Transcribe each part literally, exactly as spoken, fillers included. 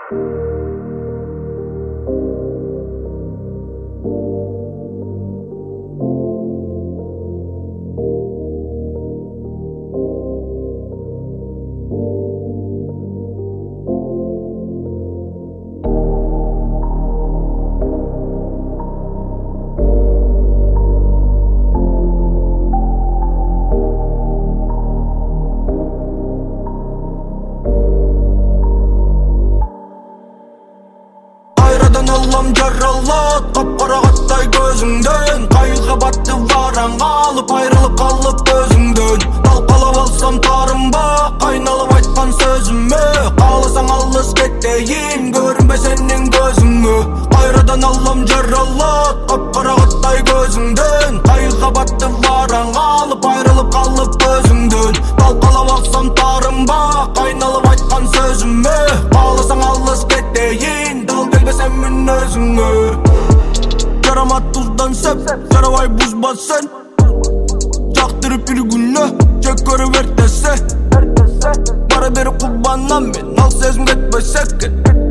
Аллам жаралат, қап-қарағаттай көзіңден. Қайылға батты вараң алып, айрылып қалып өзіңден. Талқалап алсам тарынба, қайналып айтқан сөзіме. Қаласаң алыс кетейін, көрінбе сенің көзіңе. Қайрадан аллам жаралат, қап-қарағаттай көзіңден. Қайылға батты вараң алып, айрылып қалып өзіңден. Талқалап алсам тарынба, қайналып айтқан сөзіме. Қаласаң алыс кетейін, келбесем мен өзіңе. Жарамат тұздан сәп, жарабай бұзба сен. Жақтырып бір күні, жек көріп ертесе. Бара бері құбанам мен, ал сезім кетпесек.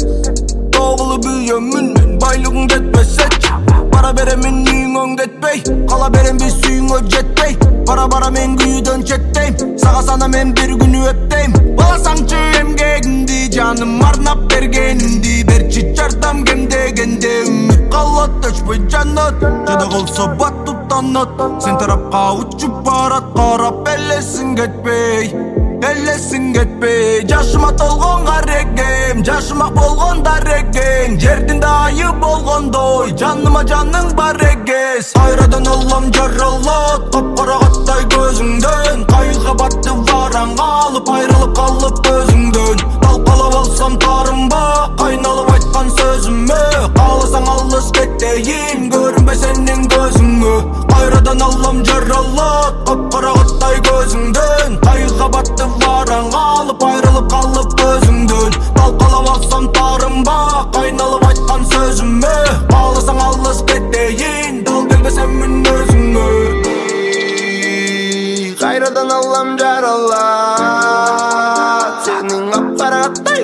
Тоғылы бүйемін мен, байлығын кетпесек. Бара беремін үйіңен кетпей, қала берем біз сүйіңе жетпей. Бара-бара мен күйден четтейм, саға сана мен бір күні өттейм. Баласаңчы емгегінді, жаным арнап бергенінді. Берчі жардам кемдегенде, үміт қалат өшпей жанат. Жада қолса бат тұтанат, сен тарапқа ұчып барат. Қарап әлесін кетпей, әлесін кетпей. Жашыма толған қарекем, жашымақ болған дарекең. Жердінде айы болғандой, жаныма жаның бар егес. Айрадан аллам жаралат, қап-қарағаттай көзіңден. Қайылға батты вараң алып, айрылып қалып өзіңден. Талқалап алсам тарынба, қайналып айтқан сөзіме. Қаласаң алыс кетейін, көрінбе сенің көзіңе. Айрадан аллам жаралат, қап-қарағаттай көзіңден. Қайылға батты вараң алып, айрылып қалып өзіңден. Талқалап алсам тарынба, қайналып айтқан сөзіме. Қаласаң алыс кетейін, дал келбесем мен өзіңе. Қайрадан аллам жаралат, сенің ап-қарағаттай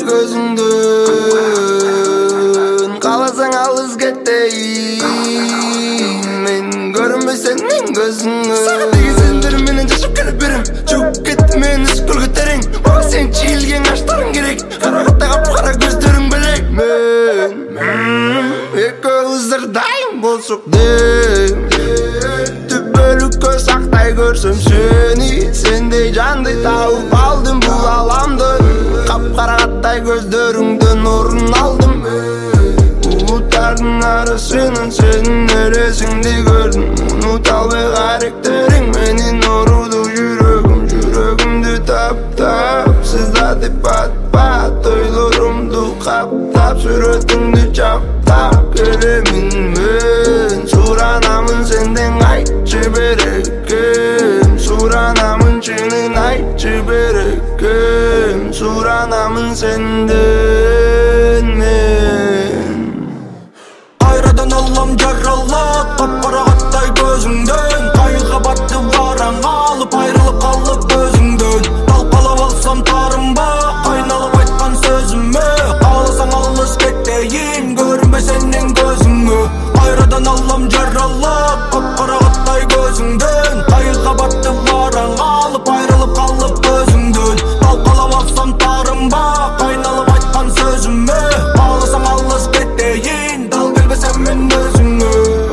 көзіңден. Қаласаң алыс кетейін, мен көрінбей сенің көзіңе. Саған деген сендер менен жашып келіп берем. Жоқ кетті мен үскіл көтерең, оға сен чиілген аштарың керек. Қарағаттай қап-қара көздерің білек. Мен екі ұздырдайым болсық дейм. Түбөлікке сақтай көрсем сені, сендей жанды тауып алдым бұл аламды. Қап-қарағаттай көздеріңден орын алдым. Ұлттардың арасынан сенің әресіңді көрдім. Ұнута албай қаректерің менің оруды жүрегім. Жүрегімді тап-тап, сыздатып бат-бат. Ойларымды қаптап, суретіңді чаптап келемін мен. Суранамын сенден айтшы берекем. Суранамын шынын айтшы берекем. Суранамын сенден мен. Айрадан аллам жаралат, қап-қарағаттай көзіңден. Қайылға батты вараң алып, айрылып қалып өзіңден. Талқалап алсам тарынба, қайналып айтқан сөзіме. Қаласаң алыс кетейін, көрінбе сенің көзіңе. Айрадан аллам жаралат, қап-қарағаттай көзіңден. Қайылға батты вараң алып, айрылып қалып өзіңден. Талқалап алсам тарынба, қайналып айтқан сөзіме. Қаласаң алыс кетейін, дал келбесем мен өзіңе.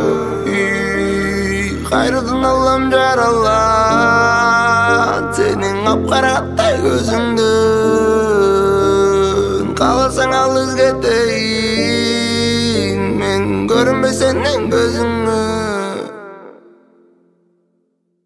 Қайрадан аллам жаралат, сенің ап-қарағаттай көзіңден. Қаласаң алыс кетейін, мен көрінбей сенің көзіңе.